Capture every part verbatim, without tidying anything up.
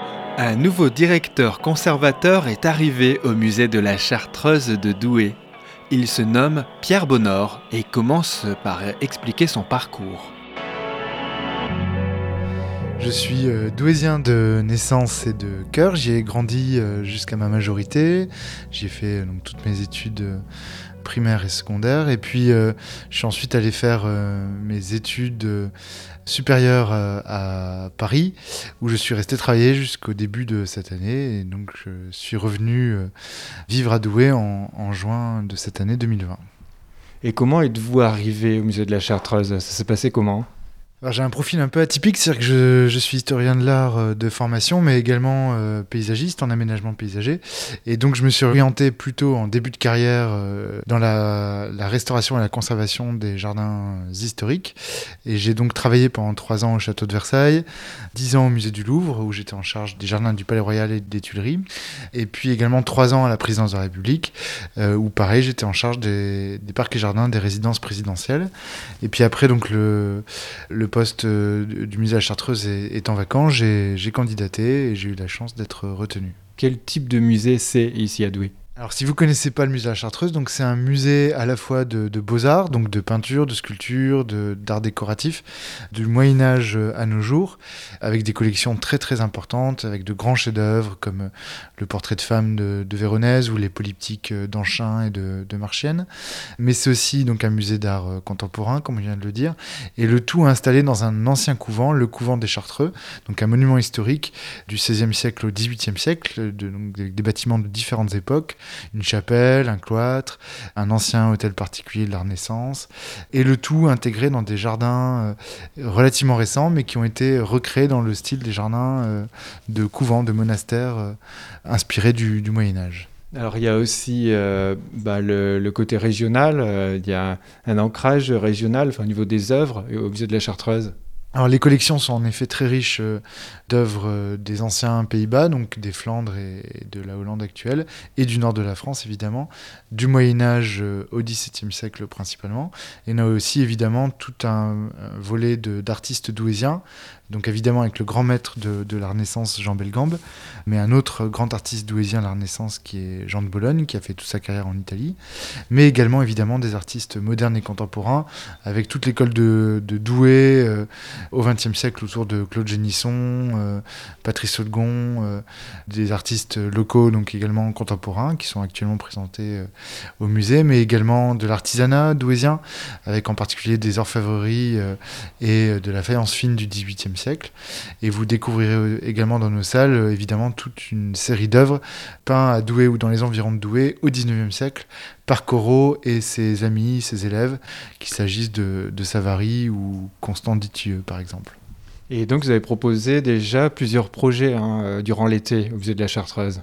Un nouveau directeur conservateur est arrivé au musée de la Chartreuse de Douai. Il se nomme Pierre Bonnord et commence par expliquer son parcours. Je suis euh, douaisien de naissance et de cœur. J'y ai grandi euh, jusqu'à ma majorité. J'y ai fait euh, donc, toutes mes études euh, primaires et secondaires. Et puis, euh, je suis ensuite allé faire euh, mes études euh, supérieures euh, à Paris, où je suis resté travailler jusqu'au début de cette année. Et donc, je suis revenu euh, vivre à Douai en, en juin de cette année deux mille vingt. Et comment êtes-vous arrivé au musée de la Chartreuse ? Ça s'est passé comment ? Alors, j'ai un profil un peu atypique, c'est-à-dire que je, je suis historien de l'art euh, de formation, mais également euh, paysagiste en aménagement paysager. Et donc, je me suis orienté plutôt en début de carrière euh, dans la, la restauration et la conservation des jardins historiques. Et j'ai donc travaillé pendant trois ans au château de Versailles, dix ans au musée du Louvre, où j'étais en charge des jardins du Palais Royal et des Tuileries. Et puis également trois ans à la présidence de la République, euh, où pareil, j'étais en charge des, des parcs et jardins des résidences présidentielles. Et puis après, donc, le, le poste du musée de la Chartreuse étant vacant, j'ai, j'ai candidaté et j'ai eu la chance d'être retenu. Quel type de musée c'est ici à Douai ? Alors, si vous ne connaissez pas le musée de la Chartreuse, donc c'est un musée à la fois de, de beaux-arts, donc de peinture, de sculpture, de, d'art décoratif, du Moyen-Âge à nos jours, avec des collections très très importantes, avec de grands chefs-d'œuvre comme le portrait de femme de, de Véronèse ou les polyptyques d'Anchin et de, de Marchienne. Mais c'est aussi donc un musée d'art contemporain, comme on vient de le dire, et le tout installé dans un ancien couvent, le couvent des Chartreux, donc un monument historique du seizième siècle au dix-huitième siècle, de, donc des, des bâtiments de différentes époques. Une chapelle, un cloître, un ancien hôtel particulier de la Renaissance, et le tout intégré dans des jardins euh, relativement récents, mais qui ont été recréés dans le style des jardins euh, de couvents, de monastères, euh, inspirés du, du Moyen-Âge. Alors il y a aussi euh, bah, le, le côté régional, euh, il y a un ancrage régional enfin, au niveau des œuvres au musée de la Chartreuse. Alors les collections sont en effet très riches euh, d'œuvres euh, des anciens Pays-Bas, donc des Flandres et, et de la Hollande actuelle, et du nord de la France évidemment, du Moyen-Âge euh, au dix-septième siècle principalement. Et on a aussi évidemment tout un, un volet de, d'artistes douaisiens, donc évidemment avec le grand maître de, de la Renaissance, Jean Belgambe, mais un autre grand artiste douaisien de la Renaissance qui est Jean de Bologne, qui a fait toute sa carrière en Italie, mais également évidemment des artistes modernes et contemporains, avec toute l'école de, de Douai, euh, au vingtième siècle autour de Claude Génisson, euh, Patrice Saulgon, euh, des artistes locaux donc également contemporains qui sont actuellement présentés euh, au musée, mais également de l'artisanat douaisien, avec en particulier des orfèvreries euh, et de la faïence fine du dix-huitième siècle. Et vous découvrirez également dans nos salles euh, évidemment toute une série d'œuvres peintes à Douai ou dans les environs de Douai au dix-neuvième siècle par Corot et ses amis, ses élèves, qu'il s'agisse de, de Savary ou Constant Dittieux, par exemple. Et donc, vous avez proposé déjà plusieurs projets hein, durant l'été au musée de la Chartreuse.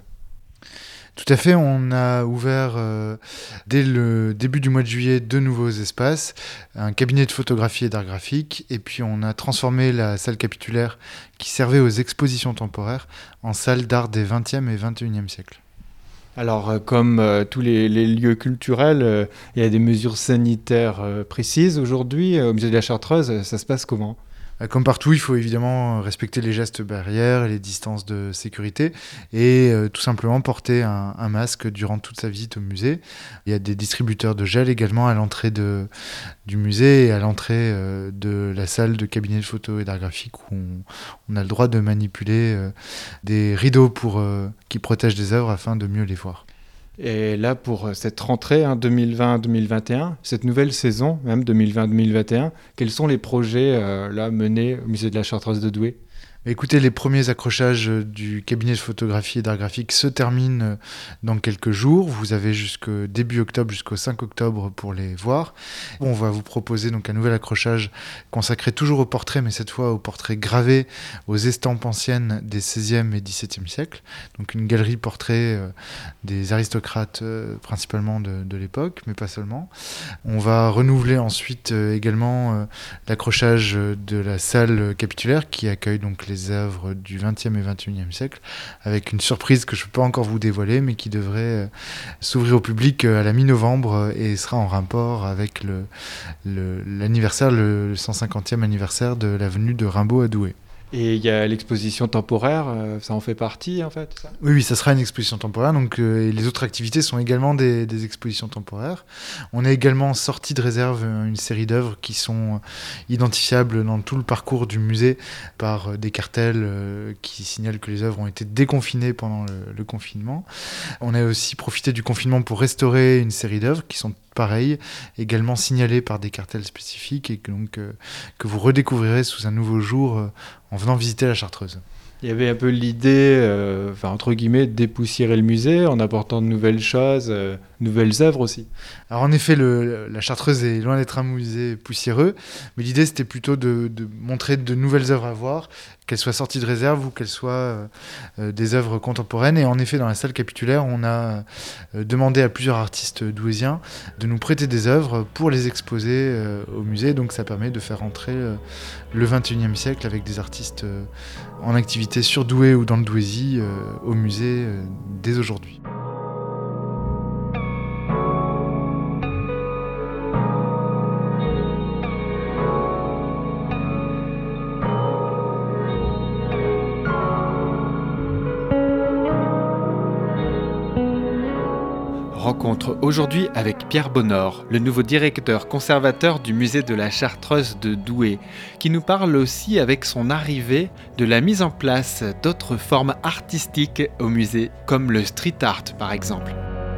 Tout à fait, on a ouvert euh, dès le début du mois de juillet deux nouveaux espaces, un cabinet de photographie et d'art graphique, et puis on a transformé la salle capitulaire qui servait aux expositions temporaires en salle d'art des vingtième et vingt et unième siècles. Alors, euh, comme euh, tous les, les lieux culturels, euh, il y a des mesures sanitaires euh, précises aujourd'hui. Euh, au musée de la Chartreuse, ça se passe comment ? Comme partout, il faut évidemment respecter les gestes barrières et les distances de sécurité et euh, tout simplement porter un, un masque durant toute sa visite au musée. Il y a des distributeurs de gel également à l'entrée de, du musée et à l'entrée euh, de la salle de cabinet de photo et d'art graphique où on, on a le droit de manipuler euh, des rideaux pour, euh, qui protègent des œuvres afin de mieux les voir. Et là, pour cette rentrée hein, deux mille vingt deux mille vingt et un, cette nouvelle saison, même deux mille vingt deux mille vingt et un, quels sont les projets euh, là, menés au musée de la Chartreuse de Douai ? Écoutez, les premiers accrochages du cabinet de photographie et d'art graphique se terminent dans quelques jours. Vous avez jusqu'au début octobre, jusqu'au cinq octobre pour les voir. On va vous proposer donc un nouvel accrochage consacré toujours aux portraits, mais cette fois aux portraits gravés aux estampes anciennes des seizième et dix-septième siècles. Donc une galerie portrait euh, des aristocrates euh, principalement de, de l'époque, mais pas seulement. On va renouveler ensuite euh, également euh, l'accrochage de la salle capitulaire qui accueille donc les œuvres du vingtième et vingt et unième siècle, avec une surprise que je ne peux pas encore vous dévoiler, mais qui devrait euh, s'ouvrir au public euh, à la mi-novembre euh, et sera en rapport avec le, le, l'anniversaire, le cent cinquantième anniversaire de la venue de Rimbaud à Douai. Et il y a l'exposition temporaire, euh, ça en fait partie en fait ça Oui, oui, ça sera une exposition temporaire. Donc, euh, et les autres activités sont également des, des expositions temporaires. On a également sorti de réserve une série d'œuvres qui sont identifiables dans tout le parcours du musée par euh, des cartels euh, qui signalent que les œuvres ont été déconfinées pendant le, le confinement. On a aussi profité du confinement pour restaurer une série d'œuvres qui sont pareilles, également signalées par des cartels spécifiques et que, donc, euh, que vous redécouvrirez sous un nouveau jour euh, en venant visiter la Chartreuse. Il y avait un peu l'idée, euh, enfin, entre guillemets, de dépoussiérer le musée en apportant de nouvelles choses, euh, nouvelles œuvres aussi. Alors en effet, le, la Chartreuse est loin d'être un musée poussiéreux, mais l'idée c'était plutôt de, de montrer de nouvelles œuvres à voir, qu'elles soient sorties de réserve ou qu'elles soient euh, euh, des œuvres contemporaines. Et en effet, dans la salle capitulaire, on a euh, demandé à plusieurs artistes douaisiens de nous prêter des œuvres pour les exposer euh, au musée. Donc ça permet de faire entrer euh, le vingt et unième siècle avec des artistes euh, en activité sur Douai ou dans le Douaisis euh, au musée euh, dès aujourd'hui. Rencontre aujourd'hui avec Pierre Bonnord, le nouveau directeur conservateur du musée de la Chartreuse de Douai, qui nous parle aussi avec son arrivée de la mise en place d'autres formes artistiques au musée, comme le street art par exemple.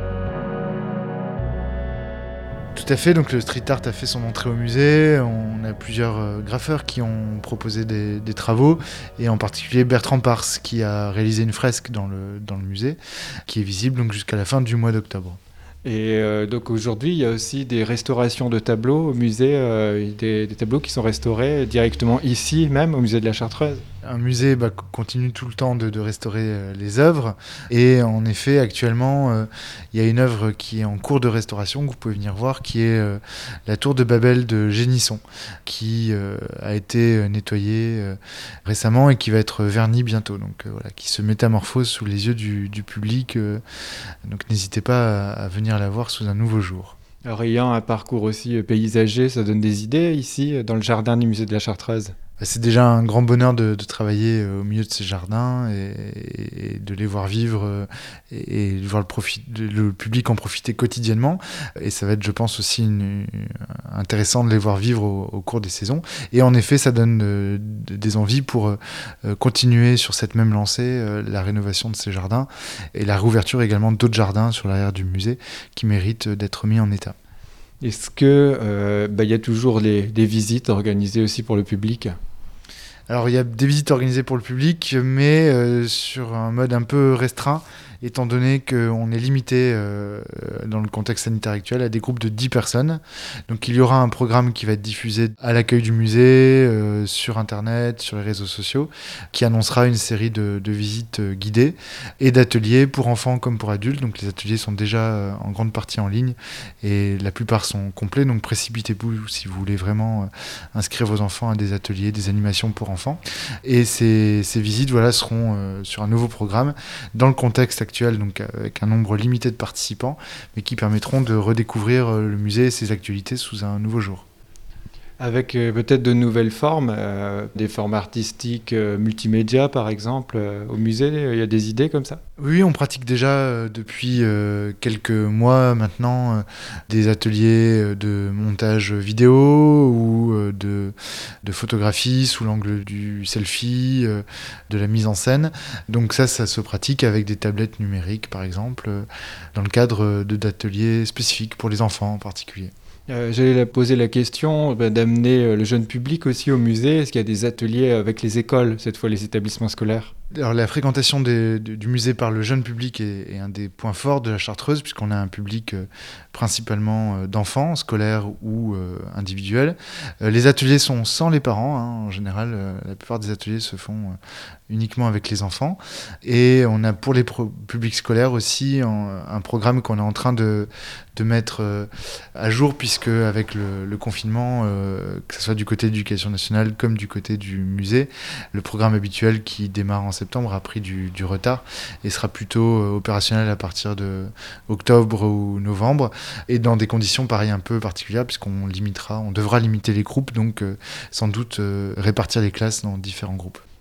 Tout à fait, donc le street art a fait son entrée au musée, on a plusieurs euh, graffeurs qui ont proposé des, des travaux, et en particulier Bertrand Pars qui a réalisé une fresque dans le, dans le musée, qui est visible donc jusqu'à la fin du mois d'octobre. Et euh, donc aujourd'hui, il y a aussi des restaurations de tableaux au musée, euh, des, des tableaux qui sont restaurés directement ici même, au musée de la Chartreuse. Un musée bah, continue tout le temps de, de restaurer euh, les œuvres, et en effet actuellement euh, il y a une œuvre qui est en cours de restauration que vous pouvez venir voir, qui est euh, la tour de Babel de Génisson, qui euh, a été nettoyée euh, récemment et qui va être vernie bientôt, donc euh, voilà, qui se métamorphose sous les yeux du, du public, euh, donc n'hésitez pas à, à venir la voir sous un nouveau jour. Alors ayant un parcours aussi paysager, ça donne des idées ici dans le jardin du musée de la Chartreuse. C'est déjà un grand bonheur de, de travailler au milieu de ces jardins et, et de les voir vivre et, et de voir le, profit, le public en profiter quotidiennement. Et ça va être, je pense, aussi une, une, intéressant de les voir vivre au, au cours des saisons. Et en effet, ça donne de, de, des envies pour euh, continuer sur cette même lancée, euh, la rénovation de ces jardins et la réouverture également d'autres jardins sur l'arrière du musée qui méritent d'être mis en état. Est-ce que euh, bah, y a toujours les, des visites organisées aussi pour le public ? Alors il y a des visites organisées pour le public, mais euh, sur un mode un peu restreint, étant donné qu'on est limité euh, dans le contexte sanitaire actuel à des groupes de dix personnes. Donc il y aura un programme qui va être diffusé à l'accueil du musée, euh, sur Internet, sur les réseaux sociaux, qui annoncera une série de, de visites euh, guidées et d'ateliers pour enfants comme pour adultes. Donc les ateliers sont déjà euh, en grande partie en ligne et la plupart sont complets, donc précipitez-vous si vous voulez vraiment euh, inscrire vos enfants à des ateliers, des animations pour enfants. Et ces, ces visites voilà, seront euh, sur un nouveau programme dans le contexte actuel, donc avec un nombre limité de participants, mais qui permettront de redécouvrir le musée et ses actualités sous un nouveau jour. Avec euh, peut-être de nouvelles formes, euh, des formes artistiques euh, multimédia par exemple, euh, au musée, il y a des idées comme ça ? Oui, on pratique déjà euh, depuis euh, quelques mois maintenant euh, des ateliers euh, de montage vidéo ou euh, de, de photographie sous l'angle du selfie, euh, de la mise en scène. Donc ça, ça se pratique avec des tablettes numériques par exemple, euh, dans le cadre de, d'ateliers spécifiques pour les enfants en particulier. Euh, j'allais poser la question bah, d'amener le jeune public aussi au musée. Est-ce qu'il y a des ateliers avec les écoles, cette fois les établissements scolaires ? Alors, la fréquentation des, du, du musée par le jeune public est, est un des points forts de la Chartreuse, puisqu'on a un public euh, principalement euh, d'enfants, scolaires ou euh, individuels. Euh, les ateliers sont sans les parents, hein, en général. Euh, la plupart des ateliers se font euh, uniquement avec les enfants. Et on a pour les pro- publics scolaires aussi en, un programme qu'on est en train de, de mettre euh, à jour, puisque avec le, le confinement, euh, que ce soit du côté de l'éducation nationale comme du côté du musée, le programme habituel qui démarre en septembre a pris du, du retard et sera plutôt euh, opérationnel à partir de octobre ou novembre, et dans des conditions pareil un peu particulières, puisqu'on limitera, on devra limiter les groupes, donc euh, sans doute euh, répartir les classes dans différents groupes.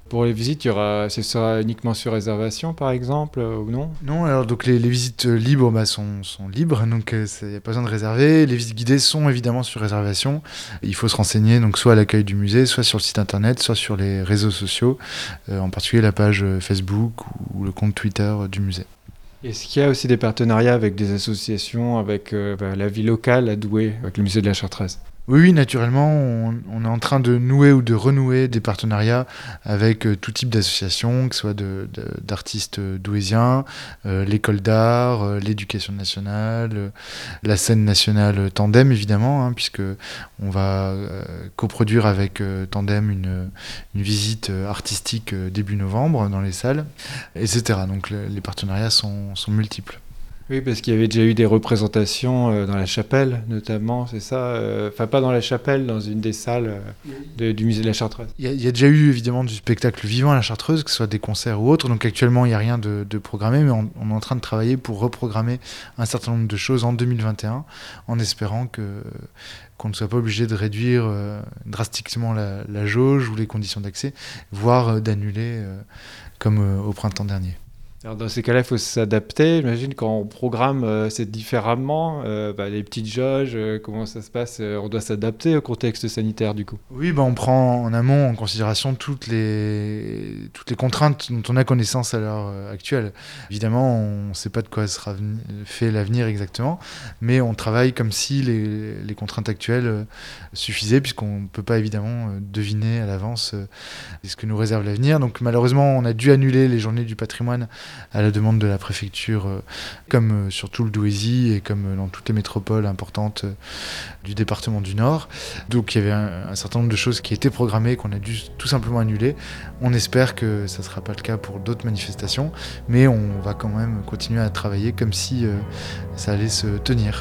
Pour les visites, il y aura, ce sera uniquement sur réservation, par exemple, euh, ou non? Non, alors donc les, les visites libres bah, sont, sont libres, donc il n'y a pas besoin de réserver. Les visites guidées sont évidemment sur réservation. Il faut se renseigner donc soit à l'accueil du musée, soit sur le site internet, soit sur les réseaux sociaux, euh, en particulier la page Facebook ou, ou le compte Twitter du musée. Est-ce qu'il y a aussi des partenariats avec des associations, avec euh, bah, la vie locale à Douai, avec le musée de la Chartreuse? Oui, oui, naturellement, on, on est en train de nouer ou de renouer des partenariats avec euh, tout type d'associations, que ce soit de, de, d'artistes douaisiens, euh, l'école d'art, euh, l'éducation nationale, euh, la scène nationale Tandem, évidemment, hein, puisque on va euh, coproduire avec euh, Tandem une, une visite artistique euh, début novembre dans les salles, et cetera. Donc le, les partenariats sont, sont multiples. Oui, parce qu'il y avait déjà eu des représentations euh, dans la chapelle, notamment, c'est ça? Enfin, euh, pas dans la chapelle, dans une des salles euh, de, du musée de la Chartreuse. Il y, y a déjà eu, évidemment, du spectacle vivant à la Chartreuse, que ce soit des concerts ou autres. Donc actuellement, il n'y a rien de, de programmé, mais on, on est en train de travailler pour reprogrammer un certain nombre de choses en deux mille vingt et un, en espérant que, qu'on ne soit pas obligé de réduire euh, drastiquement la, la jauge ou les conditions d'accès, voire euh, d'annuler, euh, comme euh, au printemps dernier. Alors dans ces cas-là, il faut s'adapter. J'imagine quand on programme euh, c'est différemment. Euh, bah, les petites jauges, euh, comment ça se passe? euh, On doit s'adapter au contexte sanitaire du coup. Oui, bah, on prend en amont en considération toutes les, toutes les contraintes dont on a connaissance à l'heure euh, actuelle. Évidemment, on ne sait pas de quoi sera veni- fait l'avenir exactement, mais on travaille comme si les, les contraintes actuelles euh, suffisaient, puisqu'on ne peut pas évidemment euh, deviner à l'avance euh, ce que nous réserve l'avenir. Donc malheureusement, on a dû annuler les journées du patrimoine à la demande de la préfecture, euh, comme euh, sur tout le Douaisis et comme euh, dans toutes les métropoles importantes euh, du département du Nord. Donc il y avait un, un certain nombre de choses qui étaient programmées qu'on a dû tout simplement annuler. On espère que ça ne sera pas le cas pour d'autres manifestations, mais on va quand même continuer à travailler comme si euh, ça allait se tenir.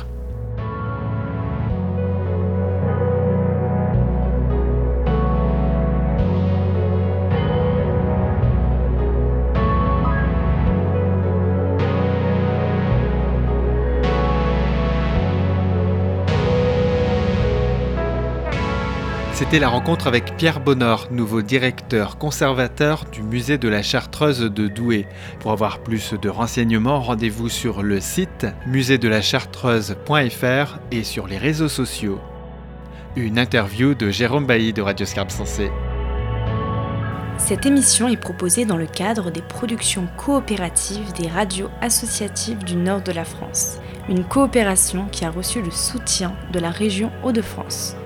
C'était la rencontre avec Pierre Bonnord, nouveau directeur conservateur du musée de la Chartreuse de Douai. Pour avoir plus de renseignements, rendez-vous sur le site musée de la chartreuse point f r et sur les réseaux sociaux. Une interview de Jérôme Bailly de Radio Scarpe Sensée. Cette émission est proposée dans le cadre des productions coopératives des radios associatives du nord de la France, une coopération qui a reçu le soutien de la région Hauts-de-France.